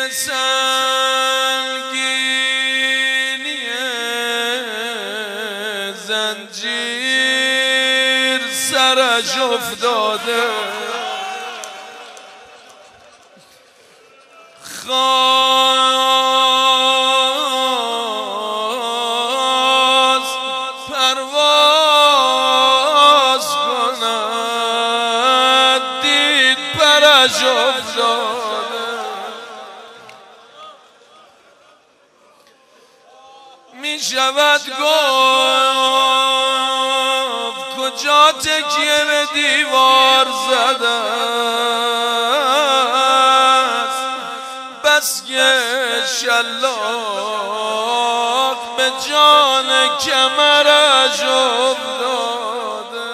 سنگینی زنجیر سرش افتاده، خواست پرواز کند دید پرش افتاده. می شود گفت کجا تکیه به دیوار زده است، بس که شلاق به جان کمرش افتاده.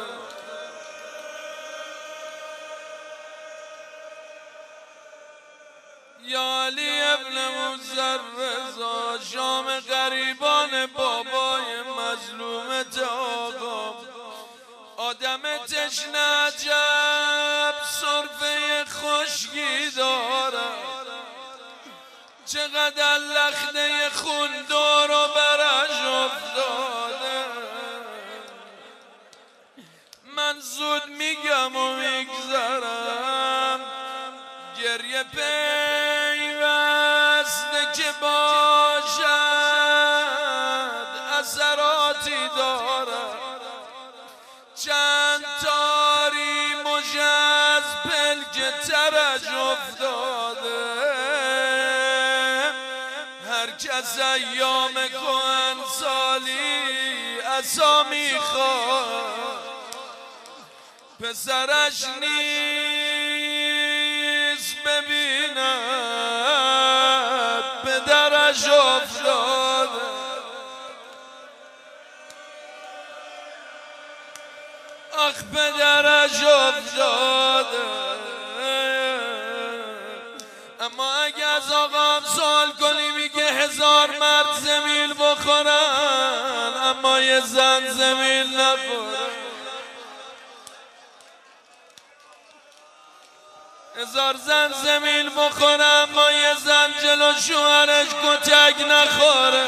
یا علی ابن موسی رضا، شام غریبان بابای مظلومت آقا، آدم تشنه عجب سرفه خشکی دارد، چقدر لخته خون دور و برش افتاده. من زود میگم و میگذرم، گریه پیوسته که باشد اثراتی دارد، چند تاری مژه از پلک ترش افتاده. هر کس ایام کهنسالی عصا میخواد، پسرش نیست ببیند پدرش افتاده. آخ پدرش افتاده. اما اگه از آقام سوال کنی میگه 1000 مرد زمین بخورن اما یه زن زمین نخورن. 1000 زن زمین بخورن اما یه زن جلو شوهرش کتک نخوره.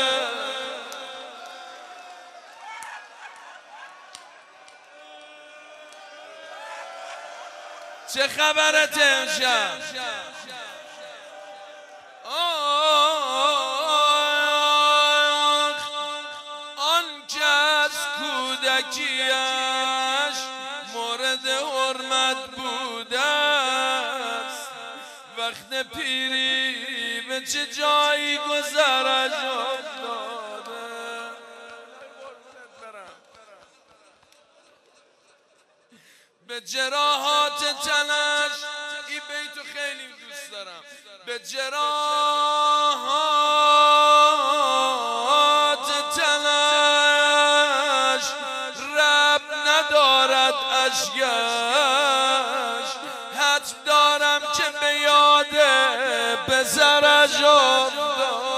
چه خبرت امشب؟ آن کس کودکیش مورد حرمت بوده است، وقت پیری به چه جایی گذرش افتاده. به جراحات تنش، این بیتو خیلی دوست دارم، به جراحات تنش رب ندارد اشکش، حتم دارم که به یاد پسرش افتاد.